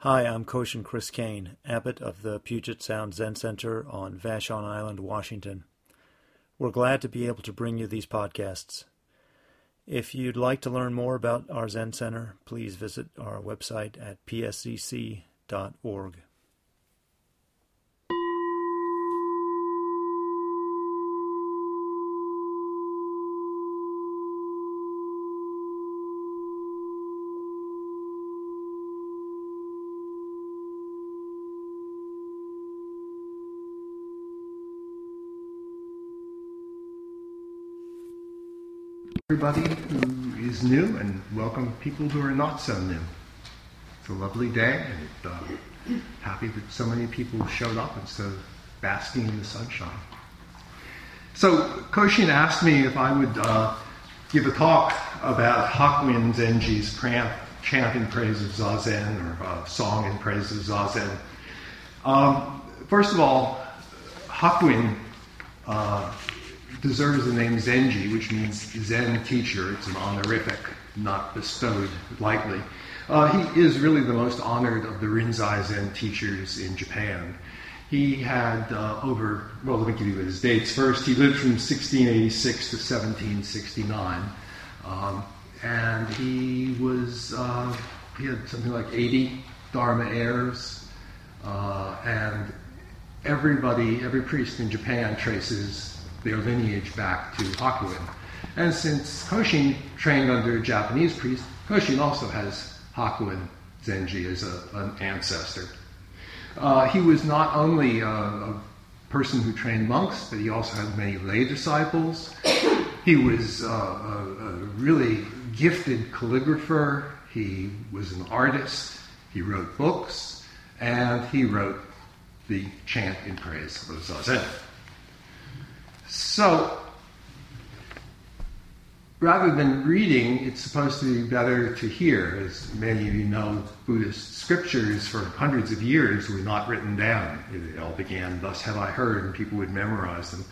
Hi, I'm Koshin Chris Kane, abbot of the Puget Sound Zen Center on Vashon Island, Washington. We're glad to be able to bring you these podcasts. If you'd like to learn more about our Zen Center, please visit our website at pscc.org. Everybody who is new, and welcome people who are not so new. It's a lovely day, and happy that so many people showed up instead of basking in the sunshine. So Koshin asked me if I would give a talk about Hakuin Zenji's chant in praise of Zazen, or song in praise of Zazen. First of all, Hakuin deserves the name Zenji, which means Zen teacher. It's an honorific, not bestowed lightly. He is really the most honored of the Rinzai Zen teachers in Japan. He had let me give you his dates first. He lived from 1686 to 1769. And he had something like 80 Dharma heirs. And every priest in Japan traces their lineage back to Hakuin. And since Koshin trained under a Japanese priest, Koshin also has Hakuin Zenji as an ancestor. He was not only a person who trained monks, but he also had many lay disciples. He was a really gifted calligrapher. He was an artist. He wrote books, and he wrote the chant in praise of Zazen. So, rather than reading, it's supposed to be better to hear. As many of you know, Buddhist scriptures for hundreds of years were not written down. It all began, "Thus have I heard," and people would memorize them.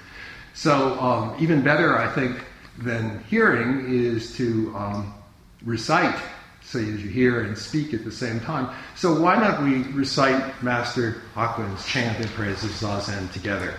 So, even better, I think, than hearing is to recite, so as you hear and speak at the same time. So why not we recite Master Hakuin's chant in praise of Zazen together?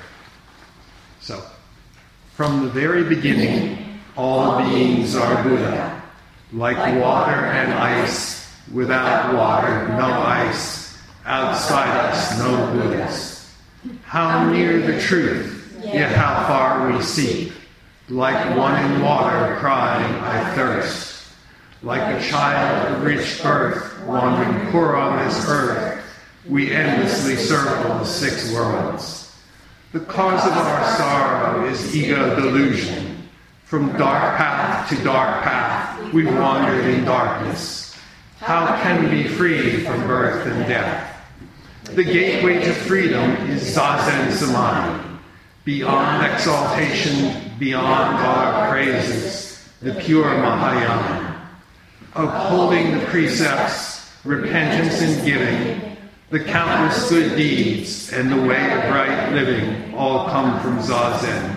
So, from the very beginning, all beings are Buddha, like water and ice. Without water, no ice. Outside us, no Buddhas. How near the truth, yet how far we seek. Like one in water crying, I thirst. Like a child of rich birth, wandering poor on this earth, we endlessly circle the six worlds. The cause of our sorrow is ego delusion. From dark path to dark path, we've wandered in darkness. How can we be free from birth and death? The gateway to freedom is Zazen Samadhi. Beyond exaltation, beyond our praises, the pure Mahayana. Upholding the precepts, repentance and giving, the countless good deeds and the way of right living all come from Zazen.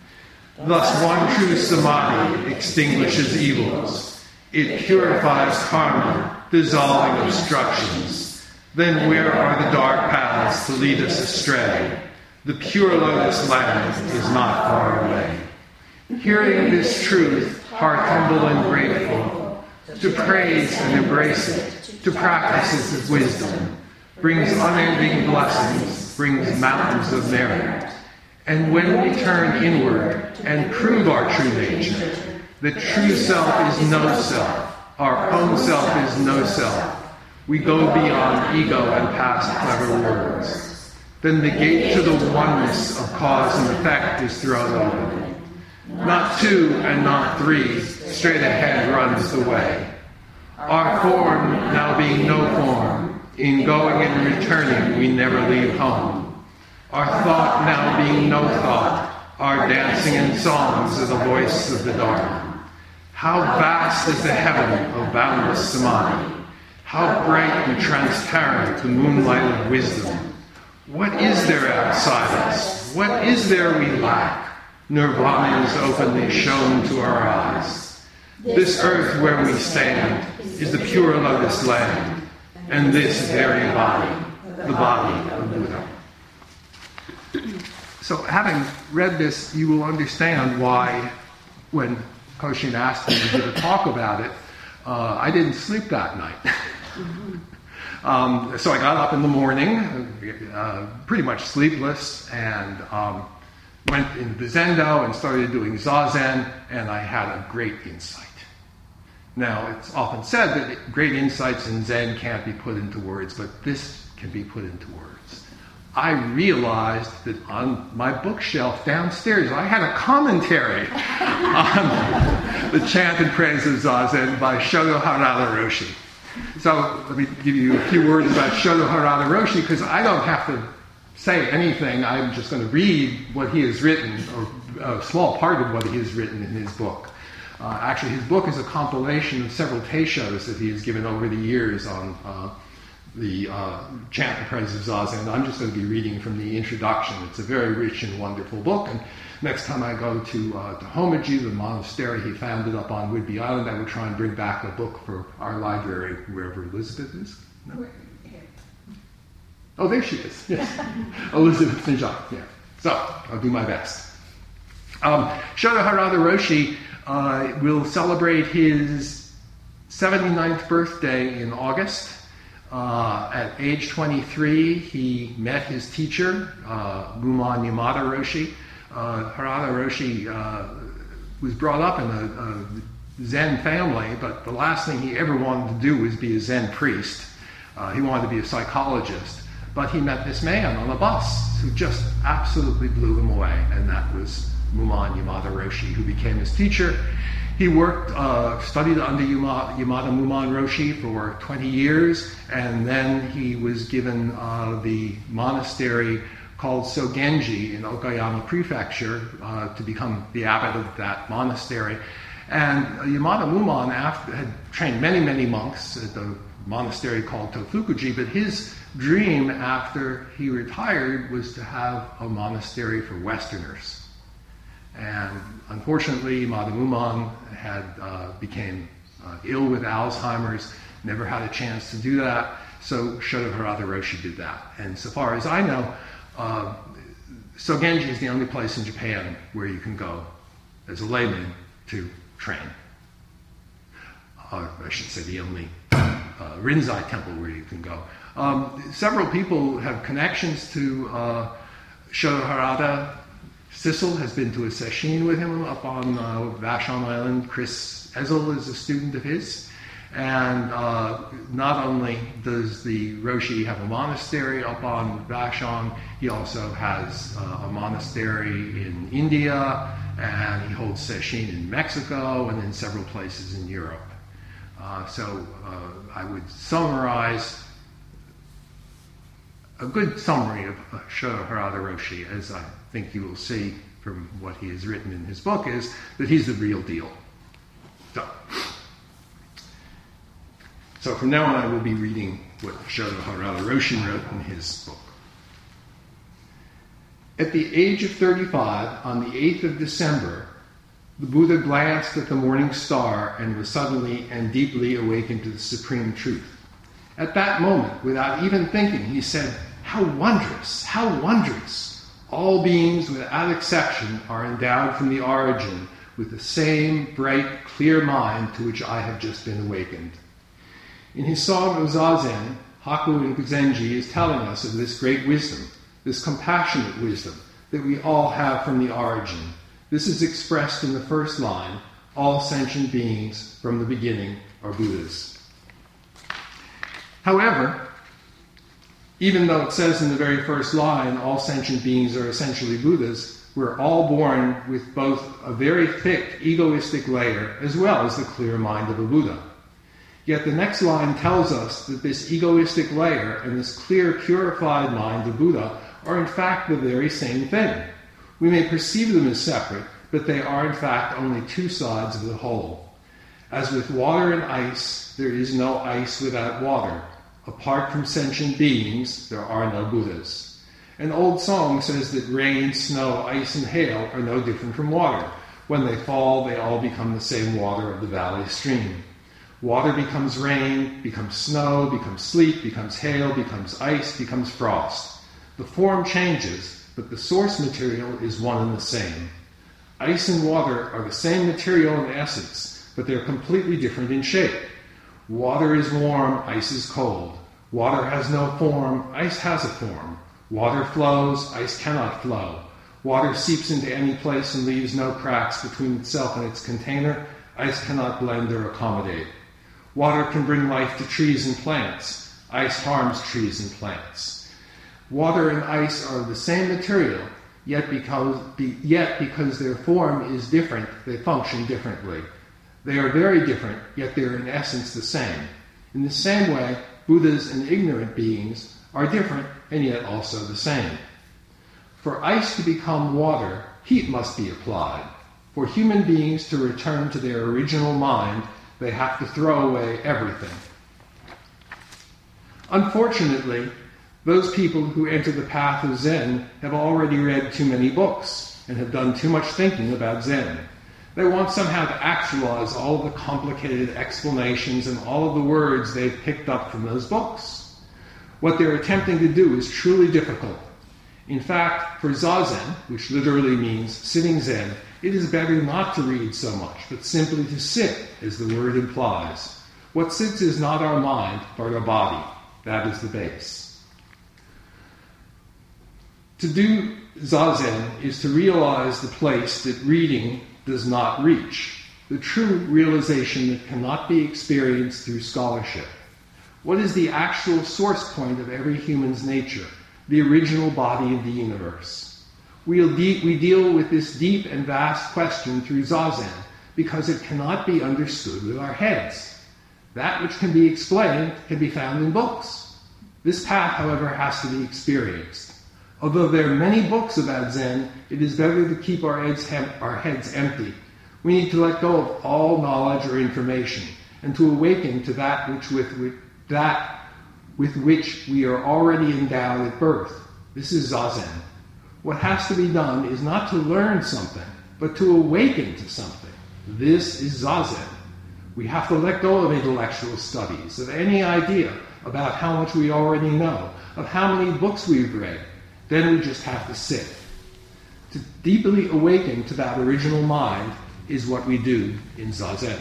Thus one true Samadhi extinguishes evils. It purifies karma, dissolving obstructions. Then where are the dark paths to lead us astray? The pure lotus land is not far away. Hearing this truth, heart humble and grateful, to praise and embrace it, to practice its wisdom, brings unending blessings, brings mountains of merit. And when we turn inward and prove our true nature, the true self is no self, our own self is no self, we go beyond ego and past clever words. Then the gate to the oneness of cause and effect is thrown open. Not two and not three, straight ahead runs the way. Our form now being no form, in going and returning, we never leave home. Our thought now being no thought, our dancing and songs are the voice of the Dharma. How vast is the heaven of boundless Samadhi. How bright and transparent the moonlight of wisdom. What is there outside us? What is there we lack? Nirvana is openly shown to our eyes. This earth where we stand is the pure lotus land. and this very body, the body of Buddha. So having read this, you will understand why when Koshin asked me to give a talk about it, I didn't sleep that night. So I got up in the morning, pretty much sleepless, and went into the Zendo and started doing Zazen, and I had a great insight. Now, it's often said that great insights in Zen can't be put into words, but this can be put into words. I realized that on my bookshelf downstairs, I had a commentary on the Chant and Praise of Zazen by Shodo Harada Roshi. So let me give you a few words about Shodo Harada Roshi, because I don't have to say anything. I'm just going to read what he has written, or a small part of what he has written in his book. Actually, his book is a compilation of several teishos that he has given over the years on the Chant and Praise of Zazen. I'm just going to be reading from the introduction. It's a very rich and wonderful book. And next time I go to Homeji, the monastery he founded up on Whidbey Island, I will try and bring back a book for our library, wherever Elizabeth is. No? Oh, there she is. Yes. Elizabeth Finjan. Yeah. So I'll do my best. Shodo Harada Roshi will celebrate his 79th birthday in August. At age 23, he met his teacher, Mumon Yamada Roshi. Harada Roshi was brought up in a Zen family, but the last thing he ever wanted to do was be a Zen priest. He wanted to be a psychologist. But he met this man on a bus who just absolutely blew him away, and that was Mumon Yamada Roshi, who became his teacher. He worked, studied under Yamada Mumon Roshi for 20 years, and then he was given the monastery called Sogenji in Okayama Prefecture to become the abbot of that monastery. And Yamada Mumon had trained many, many monks at the monastery called Tofukuji, but his dream after he retired was to have a monastery for Westerners. And unfortunately, Yamada Mumon became ill with Alzheimer's, never had a chance to do that, so Shodo Harada Roshi did that. And so far as I know, Sogenji is the only place in Japan where you can go as a layman to train. I should say the only Rinzai temple where you can go. Several people have connections to Shodo Harada. Sissel has been to a sesshin with him up on Vashon Island. Chris Ezel is a student of his. And not only does the Roshi have a monastery up on Vashon, he also has a monastery in India, and he holds sesshin in Mexico and in several places in Europe. So I would summarize a good summary of Shodo Harada Roshi, as I think you will see from what he has written in his book, is that he's the real deal. So from now on I will be reading what Shodo Harada Roshi wrote in his book. At the age of 35, on the 8th of December, the Buddha glanced at the morning star and was suddenly and deeply awakened to the supreme truth. At that moment, without even thinking, he said, "How wondrous, how wondrous! All beings, without exception, are endowed from the origin with the same bright, clear mind to which I have just been awakened." In his Song of Zazen, Haku Zenji is telling us of this great wisdom, this compassionate wisdom that we all have from the origin. This is expressed in the first line, "All sentient beings from the beginning are Buddhas." However, even though it says in the very first line, all sentient beings are essentially Buddhas, we're all born with both a very thick egoistic layer as well as the clear mind of a Buddha. Yet the next line tells us that this egoistic layer and this clear, purified mind of Buddha are in fact the very same thing. We may perceive them as separate, but they are in fact only two sides of the whole. As with water and ice, there is no ice without water. Apart from sentient beings, there are no Buddhas. An old song says that rain, snow, ice, and hail are no different from water. When they fall, they all become the same water of the valley stream. Water becomes rain, becomes snow, becomes sleet, becomes hail, becomes ice, becomes frost. The form changes, but the source material is one and the same. Ice and water are the same material in essence, but they're completely different in shape. Water is warm, ice is cold. Water has no form, ice has a form. Water flows, ice cannot flow. Water seeps into any place and leaves no cracks between itself and its container. Ice cannot blend or accommodate. Water can bring life to trees and plants. Ice harms trees and plants. Water and ice are the same material, yet because their form is different, they function differently. They are very different, yet they are in essence the same. In the same way, Buddhas and ignorant beings are different and yet also the same. For ice to become water, heat must be applied. For human beings to return to their original mind, they have to throw away everything. Unfortunately, those people who enter the path of Zen have already read too many books and have done too much thinking about Zen. They want somehow to actualize all of the complicated explanations and all of the words they've picked up from those books. What they're attempting to do is truly difficult. In fact, for Zazen, which literally means sitting Zen, it is better not to read so much, but simply to sit, as the word implies. What sits is not our mind, but our body. That is the base. To do Zazen is to realize the place that reading does not reach, the true realization that cannot be experienced through scholarship. What is the actual source point of every human's nature, the original body of the universe? We deal with this deep and vast question through Zazen because it cannot be understood with our heads. That which can be explained can be found in books. This path, however, has to be experienced. Although there are many books about Zen, it is better to keep our heads empty. We need to let go of all knowledge or information and to awaken to that with which we are already endowed at birth. This is Zazen. What has to be done is not to learn something, but to awaken to something. This is Zazen. We have to let go of intellectual studies, of any idea about how much we already know, of how many books we've read. Then we just have to sit. To deeply awaken to that original mind is what we do in Zazen.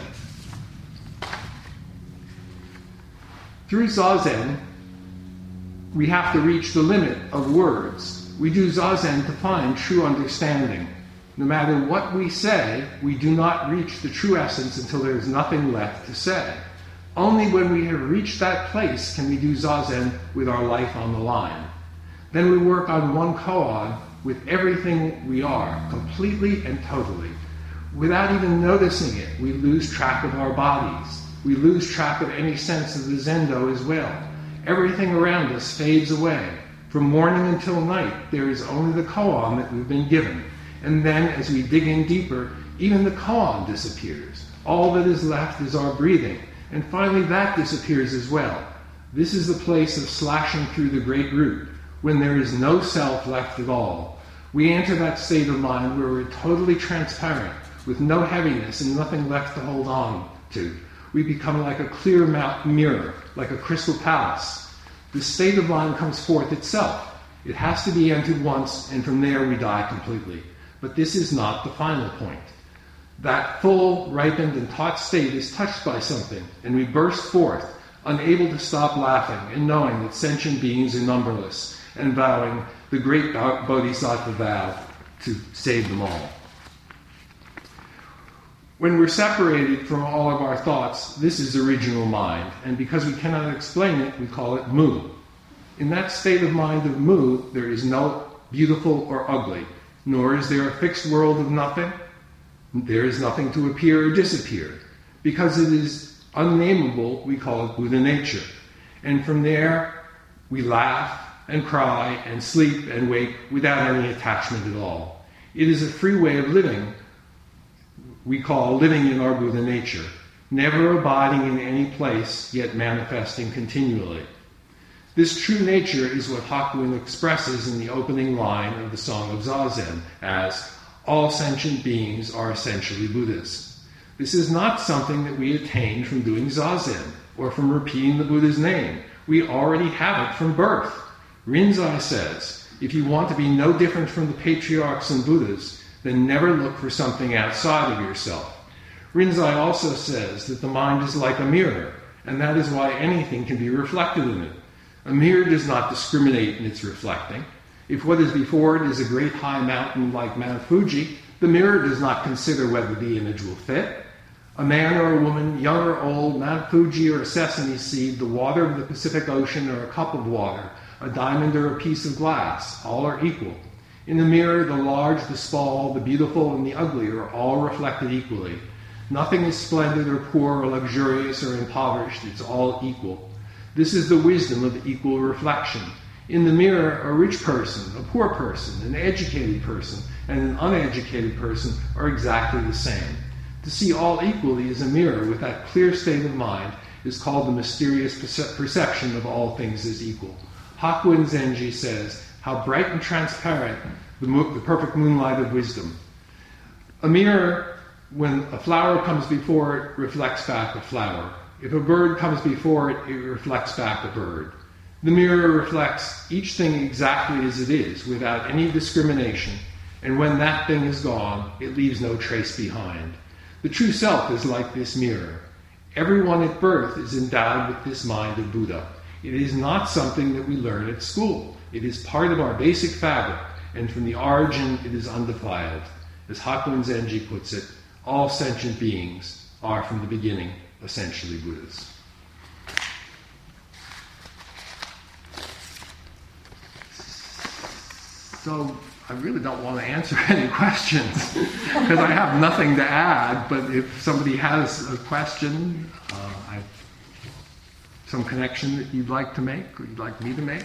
Through Zazen, we have to reach the limit of words. We do Zazen to find true understanding. No matter what we say, we do not reach the true essence until there is nothing left to say. Only when we have reached that place can we do Zazen with our life on the line. Then we work on one koan with everything we are, completely and totally. Without even noticing it, we lose track of our bodies. We lose track of any sense of the Zendo as well. Everything around us fades away. From morning until night, there is only the koan that we've been given. And then, as we dig in deeper, even the koan disappears. All that is left is our breathing. And finally, that disappears as well. This is the place of slashing through the great root, when there is no self left at all. We enter that state of mind where we're totally transparent, with no heaviness and nothing left to hold on to. We become like a clear mirror, like a crystal palace. This state of mind comes forth itself. It has to be entered once, and from there we die completely. But this is not the final point. That full, ripened, and taught state is touched by something, and we burst forth, unable to stop laughing, and knowing that sentient beings are numberless, and vowing the great Bodhisattva vow to save them all. When we're separated from all of our thoughts, this is original mind, and because we cannot explain it, we call it mu. In that state of mind of mu, there is no beautiful or ugly, nor is there a fixed world of nothing. There is nothing to appear or disappear. Because it is unnameable, we call it Buddha nature. And from there, we laugh and cry and sleep and wake without any attachment at all. It is a free way of living, we call living in our Buddha nature, never abiding in any place, yet manifesting continually. This true nature is what Hakuin expresses in the opening line of the Song of Zazen as, all sentient beings are essentially Buddhas. This is not something that we attain from doing zazen or from repeating the Buddha's name. We already have it from birth. Rinzai says, if you want to be no different from the patriarchs and Buddhas, then never look for something outside of yourself. Rinzai also says that the mind is like a mirror, and that is why anything can be reflected in it. A mirror does not discriminate in its reflecting. If what is before it is a great high mountain like Mount Fuji, the mirror does not consider whether the image will fit. A man or a woman, young or old, Mount Fuji or a sesame seed, the water of the Pacific Ocean or a cup of water, a diamond or a piece of glass, all are equal. In the mirror, the large, the small, the beautiful, and the ugly are all reflected equally. Nothing is splendid or poor or luxurious or impoverished. It's all equal. This is the wisdom of equal reflection. In the mirror, a rich person, a poor person, an educated person, and an uneducated person are exactly the same. To see all equally as a mirror with that clear state of mind is called the mysterious perception of all things as equal. Hakuin Zenji says, how bright and transparent the perfect moonlight of wisdom. A mirror, when a flower comes before it, reflects back a flower. If a bird comes before it, it reflects back a bird. The mirror reflects each thing exactly as it is, without any discrimination, and when that thing is gone, it leaves no trace behind. The true self is like this mirror. Everyone at birth is endowed with this mind of Buddha. It is not something that we learn at school. It is part of our basic fabric, and from the origin it is undefiled. As Hakuin Zenji puts it, all sentient beings are from the beginning essentially Buddhas. So I really don't want to answer any questions because I have nothing to add, but if somebody has a question, some connection that you'd like to make or you'd like me to make?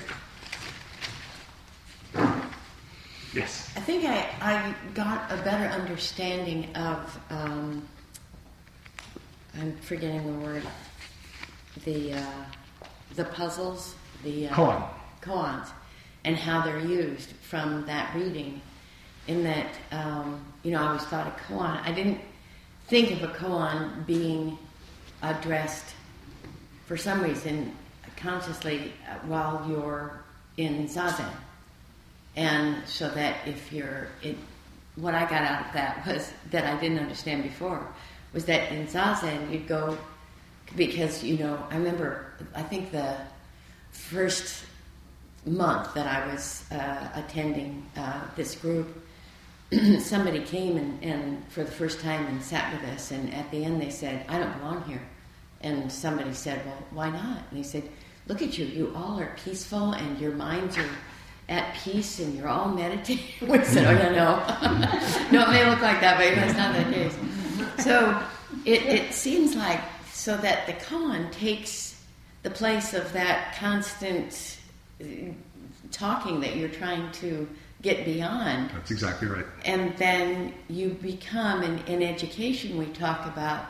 Yes? I think I got a better understanding of, I'm forgetting the word, the puzzles, the koans, and how they're used from that reading. In that, I always thought a koan, I didn't think of a koan being addressed for some reason consciously while you're in zazen. And so that what I got out of that was that I didn't understand before, was that in zazen you'd go, because, I remember, I think the first month that I was attending this group, somebody came and for the first time and sat with us, and at the end they said, I don't belong here. And somebody said, well, why not? And they said, look at you, you all are peaceful and your minds are at peace and you're all meditating. We said, oh, yeah, no. No, it may look like that, but that's not the case. So it seems like, so that the koan takes the place of that constant talking that you're trying to get beyond. That's exactly right. And then you become, in education we talk about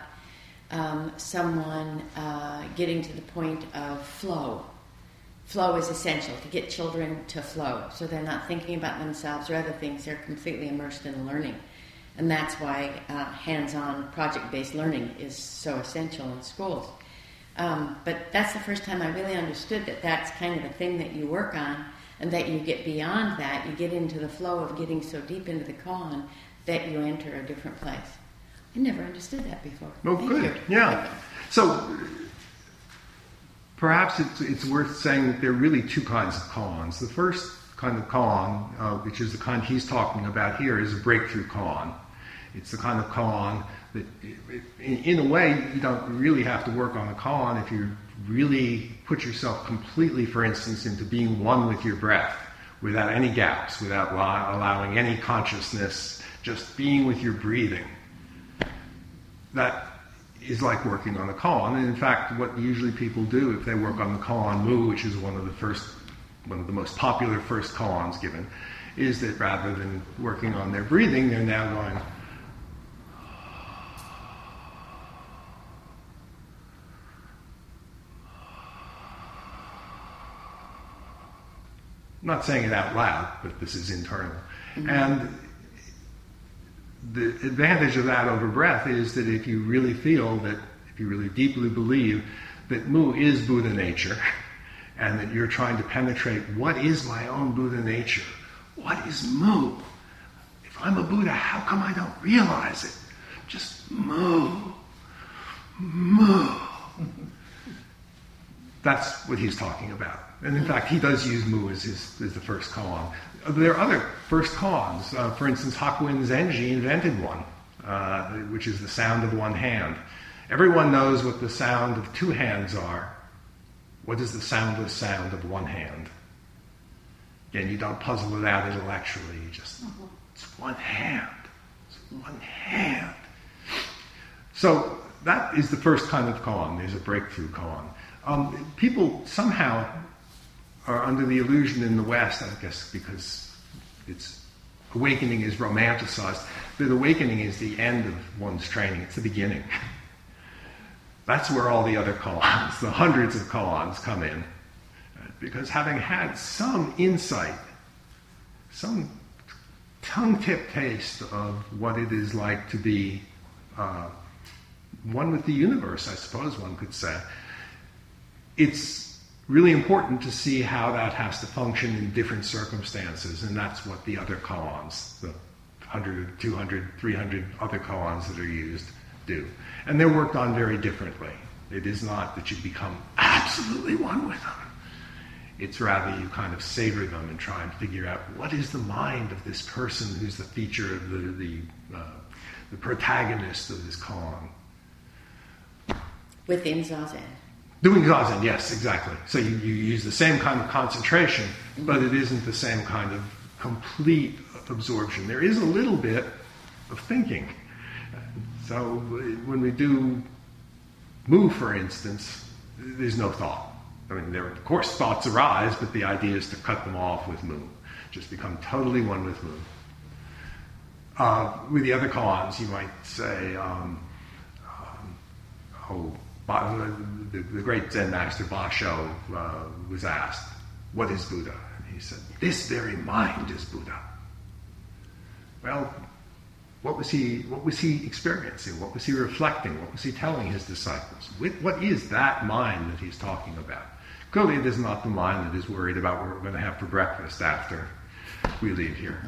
someone getting to the point of flow. Flow is essential to get children to flow, so they're not thinking about themselves or other things, they're completely immersed in learning. And that's why hands-on project-based learning is so essential in schools. But that's the first time I really understood that that's kind of a thing that you work on, and that you get beyond that, you get into the flow of getting so deep into the koan that you enter a different place. I never understood that before. Oh, Thank good. you. Yeah. So perhaps it's worth saying that there are really two kinds of koans. The first kind of koan, which is the kind he's talking about here, is a breakthrough koan. It's the kind of koan that, in a way, you don't really have to work on the koan if you really put yourself completely, for instance, into being one with your breath, without any gaps, without allowing any consciousness, just being with your breathing. That is like working on the koan. And in fact, what usually people do if they work on the koan mu, which is one of the most popular first koans given, is that rather than working on their breathing, they're now going. I'm not saying it out loud, but this is internal. Mm-hmm. And the advantage of that over breath is that if you really feel that, if you really deeply believe that Mu is Buddha nature, and that you're trying to penetrate what is my own Buddha nature, what is Mu? If I'm a Buddha, how come I don't realize it? Just Mu. Mu. That's what he's talking about. And in fact, he does use Mu as the first koan. There are other first koans. For instance, Hakuin Zenji invented one, which is the sound of one hand. Everyone knows what the sound of two hands are. What is the soundless sound of one hand? Again, you don't puzzle it out intellectually. You just, it's one hand. It's one hand. So that is the first kind of koan. There's a breakthrough koan. People somehow are under the illusion in the West, I guess because awakening is romanticized, that awakening is the end of one's training. It's the beginning. That's where all the other koans, the hundreds of koans, come in. Because having had some insight, some tongue-tip taste of what it is like to be one with the universe, I suppose one could say, it's really important to see how that has to function in different circumstances, and that's what the other koans, the 100, 200, 300 other koans that are used, do. And they're worked on very differently. It is not that you become absolutely one with them. It's rather you kind of savor them and try and figure out what is the mind of this person who's the feature of the protagonist of this koan. Within Zazen. Doing Zazen, yes, exactly. So you use the same kind of concentration, but it isn't the same kind of complete absorption. There is a little bit of thinking. So when we do Mu, for instance, there's no thought. I mean, there of course thoughts arise, but the idea is to cut them off with Mu. Just become totally one with Mu. With the other koans, you might say, the great Zen master Basho was asked, "What is Buddha?" And he said, "This very mind is Buddha." Well, what was he experiencing? What was he reflecting? What was he telling his disciples? What is that mind that he's talking about? Clearly, it is not the mind that is worried about what we're going to have for breakfast after we leave here.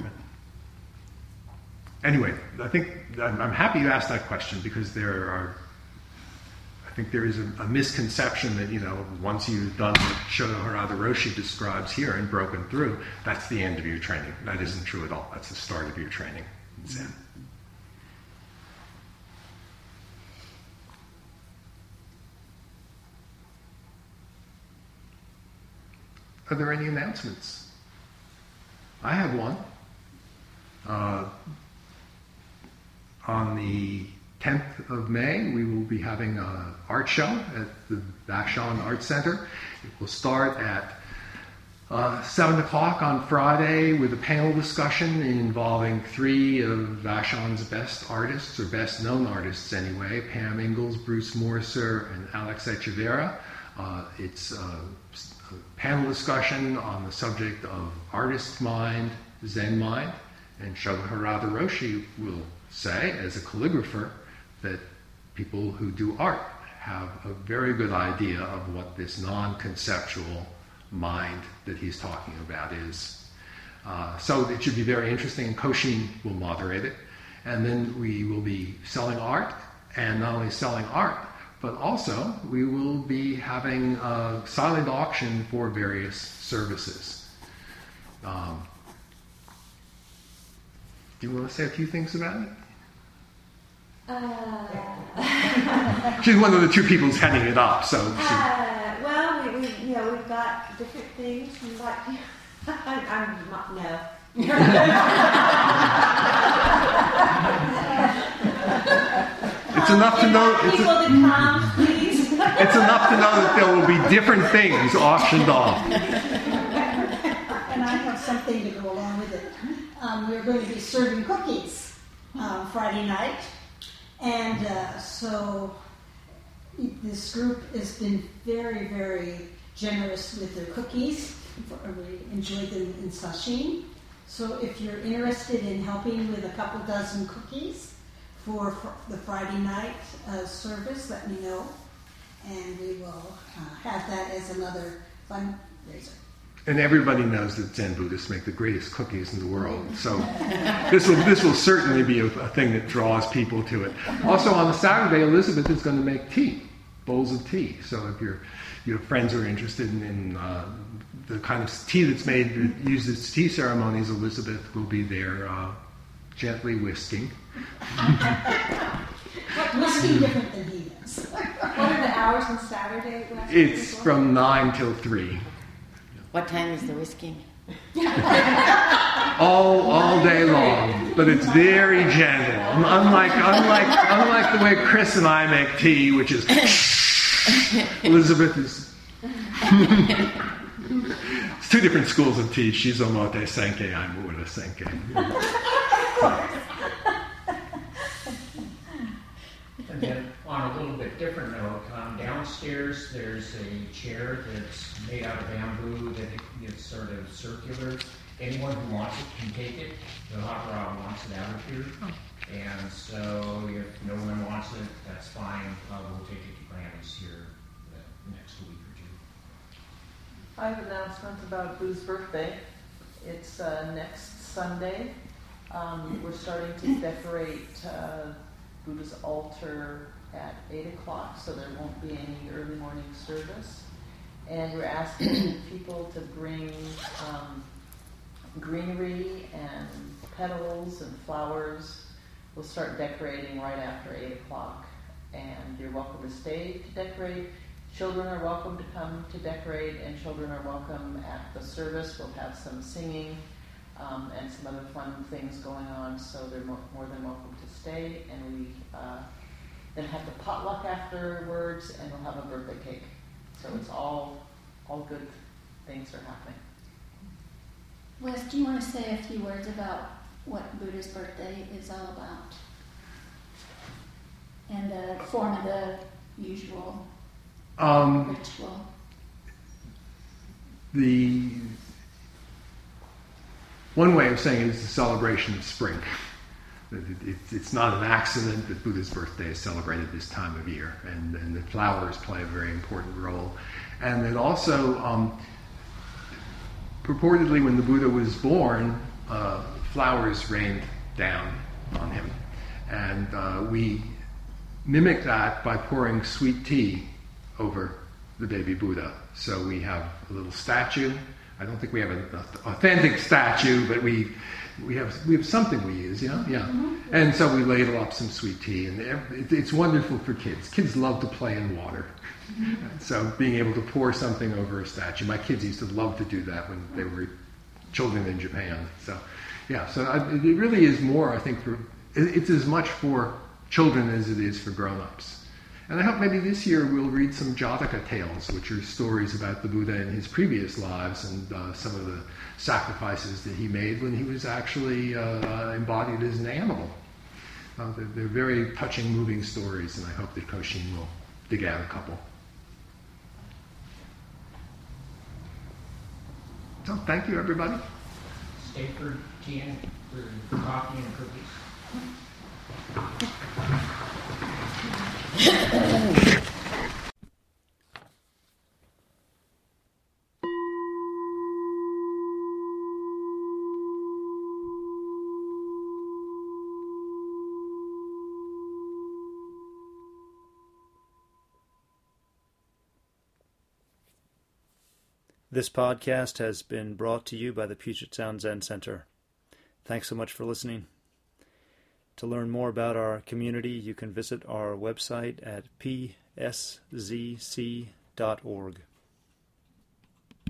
Anyway, I think I'm happy you asked that question, because I think there is a misconception that, once you've done what Shodo Harada Roshi describes here and broken through, that's the end of your training. That isn't true at all. That's the start of your training in Zen. Are there any announcements? I have one. On the 10th of May, we will be having an art show at the Vashon Art Center. It will start at 7 o'clock on Friday with a panel discussion involving 3 of Vashon's best artists, or best known artists anyway, Pam Ingalls, Bruce Morser, and Alex Echeverra. It's a panel discussion on the subject of artist mind, Zen mind, and Shodo Harada Roshi will say, as a calligrapher, that people who do art have a very good idea of what this non-conceptual mind that he's talking about is. So it should be very interesting, and Koshin will moderate it. And then we will be selling art, and not only selling art, but also we will be having a silent auction for various services. Do you want to say a few things about it? She's one of the 2 people who's heading it up, so. Well, we've got different things. I'm not, no. It's enough to know. People to come, please. It's enough to know that there will be different things auctioned off. And I have something to go along with it. We're going to be serving cookies Friday night. And so this group has been very, very generous with their cookies. We enjoyed them in sashimi. So if you're interested in helping with a couple dozen cookies for the Friday night service, let me know. And we will have that as another fundraiser. And everybody knows that Zen Buddhists make the greatest cookies in the world. So this will certainly be a thing that draws people to it. Also on the Saturday, Elizabeth is going to make tea, bowls of tea. So if you have friends who are interested in the kind of tea that's made that uses tea ceremonies, Elizabeth will be there gently whisking. Whisking different than he is. What are the hours on Saturday? It's from 9 till 3. What time is the whisking? all day long, but it's very gentle. Unlike the way Chris and I make tea, which is Elizabeth is. It's two different schools of tea. She's Omote Senke, I'm Ueda Senke. And then on a little bit different note, downstairs there's a chair that's made out of bamboo that is sort of circular. Anyone who wants it can take it. The hot rod wants it out of here. And so if no one wants it, that's fine. We'll take it to Granny's here the next week or two. I have an announcement about Boo's birthday. It's next Sunday. We're starting to decorate Buddha's altar at 8 o'clock, so there won't be any early morning service. And we're asking people to bring greenery and petals and flowers. We'll start decorating right after 8 o'clock. And you're welcome to stay to decorate. Children are welcome to come to decorate, and children are welcome at the service. We'll have some singing and some other fun things going on, so they're more than welcome to stay. And we then have the potluck afterwards, and we'll have a birthday cake. So it's all good things are happening. Wes, do you want to say a few words about what Buddha's birthday is all about? And the form of the usual ritual. The one way of saying it is the celebration of spring. It's not an accident that Buddha's birthday is celebrated this time of year, and the flowers play a very important role. And then also, purportedly when the Buddha was born, flowers rained down on him. And we mimic that by pouring sweet tea over the baby Buddha. So we have a little statue. I don't think we have an authentic statue, but we have something we use, yeah. Mm-hmm. And so we ladle up some sweet tea, and it's wonderful for kids. Kids love to play in water. Mm-hmm. So being able to pour something over a statue, my kids used to love to do that when they were children in Japan. So yeah, so it really is more, I think, it's as much for children as it is for grown-ups. And I hope maybe this year we'll read some Jataka tales, which are stories about the Buddha in his previous lives and some of the sacrifices that he made when he was actually embodied as an animal. They're very touching, moving stories, and I hope that Koshin will dig out a couple. So thank you, everybody. Stay for tea and for coffee and cookies. This podcast has been brought to you by the Puget Sound Zen Center. Thanks so much for listening. To learn more about our community, you can visit our website at pszc.org.